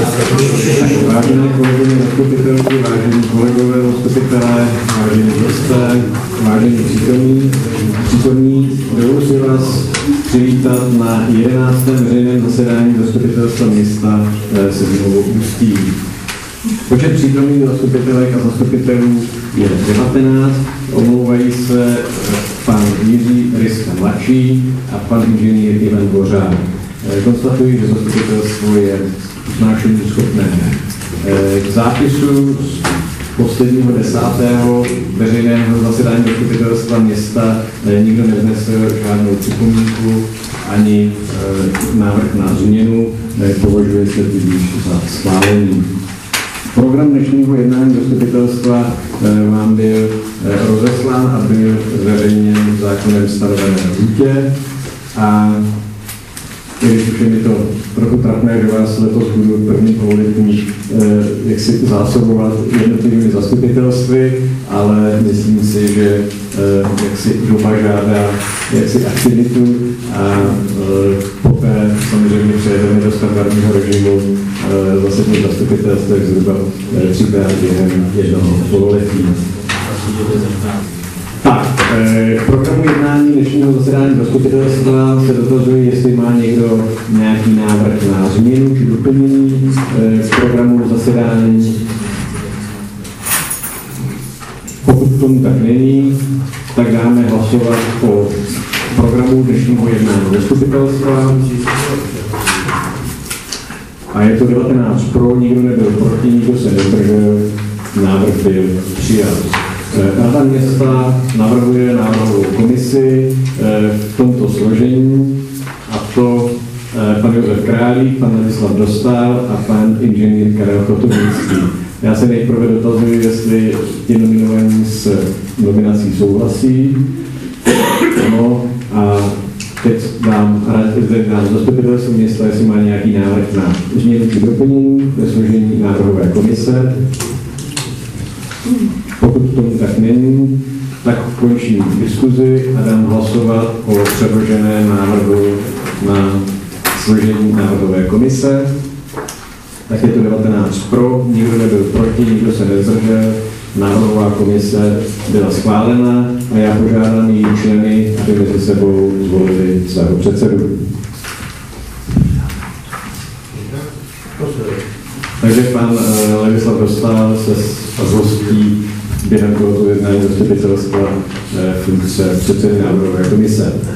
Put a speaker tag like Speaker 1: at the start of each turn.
Speaker 1: Vážené kolegyně zastupitelky, vážení kolegové zastupitelé, vážení hosté, vážení přítomní, dovoluji si vás přivítat na 11. veřejném zasedání zastupitelstva města Seminovo Ústí. Počet přítomných zastupitelek a zastupitelů je 19, omlouvají se pan Jiří Ryska mladší a pan inženýr Ivan Dvořák. Konstatuji, že zastupitelstvo je usnášení schopné. K zápisu z posledního 10. veřejného zasedání zastupitelstva města nikdo nevnesl žádnou připomínku ani návrh na změnu, považuje se tudíž za schválený. Program dnešního jednání zastupitelstva vám byl rozeslán a byl zveřejněn zákonem stanovené lhůtě. A když už je mi to trochu trapné, že vás letos budu první pololetí jak si zásobovat jednotlivými zastupitelstvy, ale myslím si, že jak si doba žádá jaksi aktivitu a poté samozřejmě přejedeme do standardního režimu zasedných zastupitelstvech zhruba 3krát během jednoho pololetí. Tak, programu jednání dnešního zasedání zastupitelstva se dotazuji, jestli má někdo nějaký návrh na změnu či doplnění programu zasedání. Pokud tomu tak není, tak dáme hlasovat o programu dnešního jednání zastupitelstva. A je to 19 pro, nikdo nebyl proti, nikdo se nezdržel, návrh byl přijat. Rada města navrhuje návrhovou komisi v tomto složení, a to pan Josef Králík, pan Ladislav Dostál a pan inženýr Karel Kotovnický. Já se nejprve dotazuji, jestli ti nominovaní s nominací souhlasí. Ano, a teď dám zastupitelstvu města, jestli má nějaký návrh na změnu či doplnění ve složení návrhové komise. Pokud tomu tak není, tak končím diskuzi a dám hlasovat o předloženém návrhu na složení návrhové komise. Tak je to 19 pro, nikdo nebyl proti, nikdo se nezdržel. Návrhová komise byla schválena a já požádám její členy, aby mezi sebou zvolili svého předsedu. Takže pan Ladislav Dostál se zhostí během tohoto jednání zastupitelstva funkce předsedy návrhové komise.